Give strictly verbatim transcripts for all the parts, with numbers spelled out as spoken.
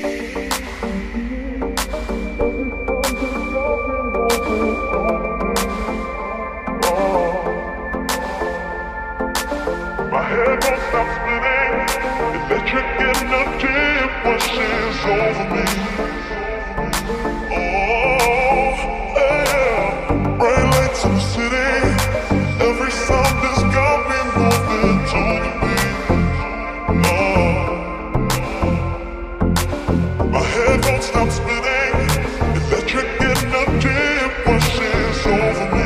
My head won't stop spinning. Electric energy washes over me. Oh, yeah. Bright lights in the city. Every sound has got me moving to the beat. Oh, my head won't stop spinning. Electric energy washes over me.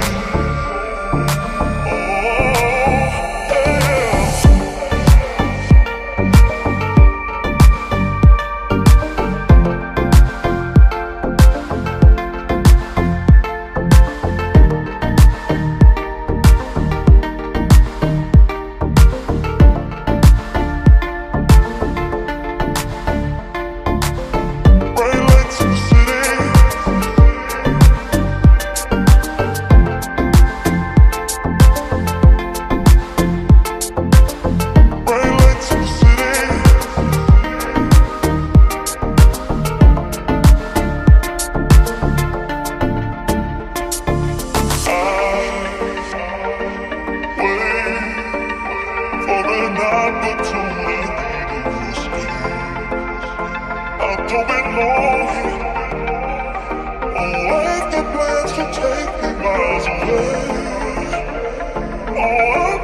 Going long, oh, if the plans will take me miles away, oh,